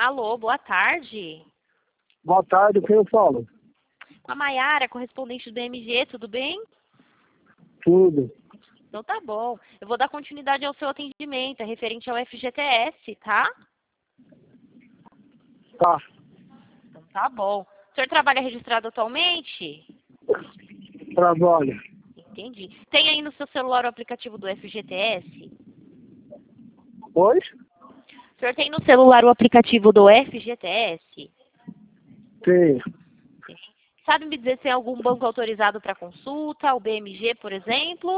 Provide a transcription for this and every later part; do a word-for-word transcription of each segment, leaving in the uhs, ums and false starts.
Alô, boa tarde. Boa tarde, quem eu falo? A Maiara, correspondente do B M G, tudo bem? Tudo. Então tá bom. Eu vou dar continuidade ao seu atendimento, é referente ao F G T S, tá? Tá. Então tá bom. O senhor trabalha registrado atualmente? Trabalho. Entendi. Tem aí no seu celular o aplicativo do F G T S? Oi? O senhor tem no celular o aplicativo do F G T S? Tem. Sabe me dizer se tem algum banco autorizado para consulta, o B M G, por exemplo?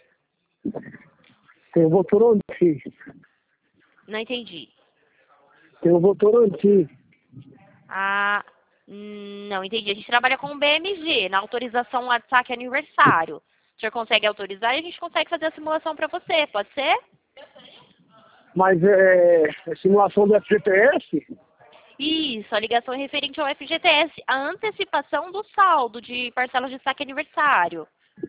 Tem o Votorantim. Não entendi. Tem o Votorantim. Ah, hum, não entendi. A gente trabalha com o B M G, na autorização lá de saque aniversário. O senhor consegue autorizar e a gente consegue fazer a simulação para você, pode ser? Mas é, é simulação do F G T S? Isso, a ligação é referente ao F G T S, a antecipação do saldo de parcelas de saque aniversário.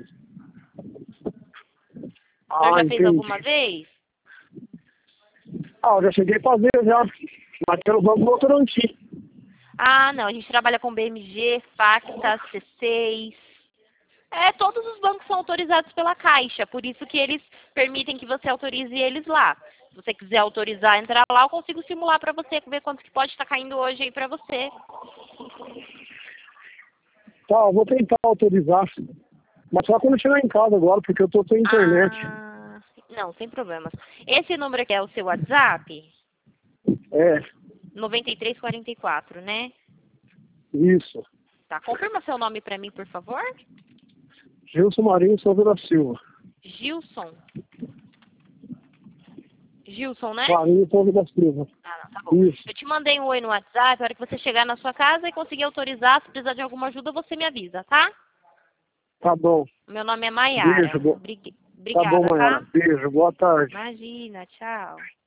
O senhor Ah, já fez entendi. alguma vez? Ah, eu já cheguei a fazer já. Mas pelo Banco Votorantim. Ah, não, a gente trabalha com B M G, Facta, C seis. É, todos os bancos são autorizados pela Caixa, por isso que eles permitem que você autorize eles lá. Se você quiser autorizar, entrar lá, eu consigo simular para você, ver quanto que pode estar caindo hoje aí para você. Tá, eu vou tentar autorizar. Mas só quando chegar em casa agora, porque eu tô sem internet. Ah, não, sem problemas. Esse número aqui é o seu WhatsApp? É, nove três quatro quatro, né? isso. Tá, confirma seu nome para mim, por favor. Gilson Marinho Souza da Silva. Gilson. Gilson, né? Marinho Souza da Silva. Ah, não, tá bom. Isso. Eu te mandei um oi no WhatsApp, a hora que você chegar na sua casa e conseguir autorizar, se precisar de alguma ajuda, você me avisa, tá? Tá bom. Meu nome é Maiara. Beijo. Bo... Obrig- Tá bom, Obrigada, Mayara. tá? Beijo. Boa tarde. Imagina, tchau.